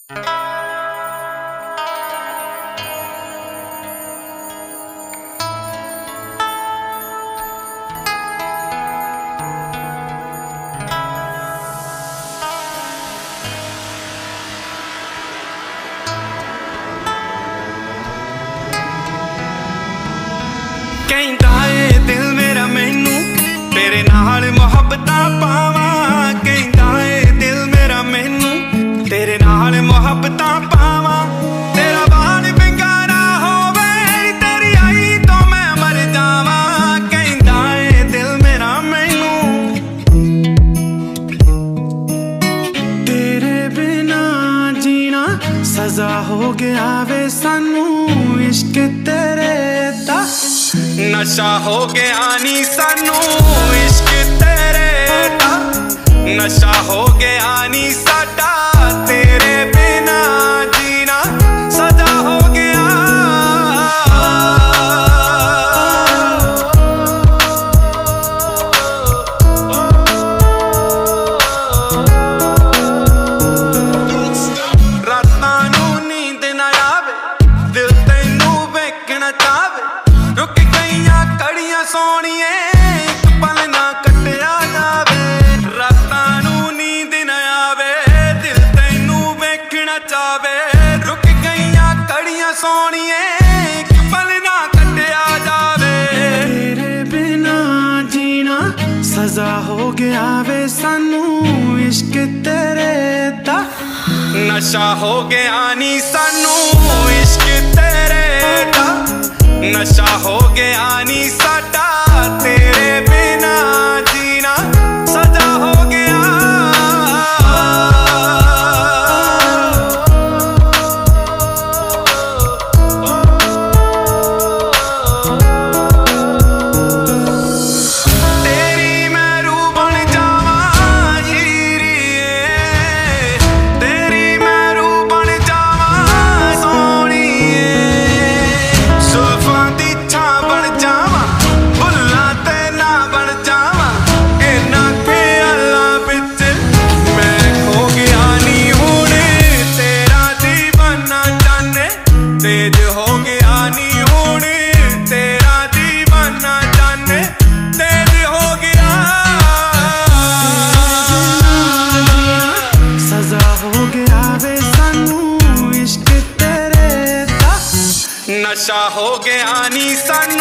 कहता है दिल मेरा मैनू तेरे नाल मुहब्बतां पावां। कहता है दिल मेरा मैनू तेरे नाल मुहब्बतां पावां। तेरा बाल बिंगारा होवे तेरी आई तो मैं मर जावां। कहता है दिल मेरा मैनू तेरे बिना जीना सजा हो गया वे सानू। इश्क तेरे दा नशा हो गया नी सानू। इश्क तेरे दा नशा हो गया नी साडा। तेरे बिना जीना सजा हो गया। रातां नू नींद ना आवे दिल तैनू वेखना चावे। रुक गईयां कड़ियां सोहणिए एक पल ना कटिया जावे। रातां नू नींद ना आवे दिल तैनू वेखना चावे। रुक गईयां कड़ियां सोहणिए एक पल ना कटिया जावे। तेरे बिना जीना सजा हो गया वे सानू। इश्क तेरे दा नशा हो गया नी सानू। इश्क तेरे दा नशा हो गया नी साडा। तेरे बिना जीना सजा हो गया। तेरी मैं रूह बन जावां हीरिए। तेरी मैं रूह बन जावां सोहणिए। जुल्फां दी बन जावां बुल्लां ते ना बन जावां। इन्हां ख्यालां विच मैं खो गया नी हुण। तेरा दीवाना जाने तेज हो गया नी हुण। तेरा दीवाना जाने तेज हो गया। सजा हो गया वे सानू। इश्क तेरे दा नशा हो गया नी सानू।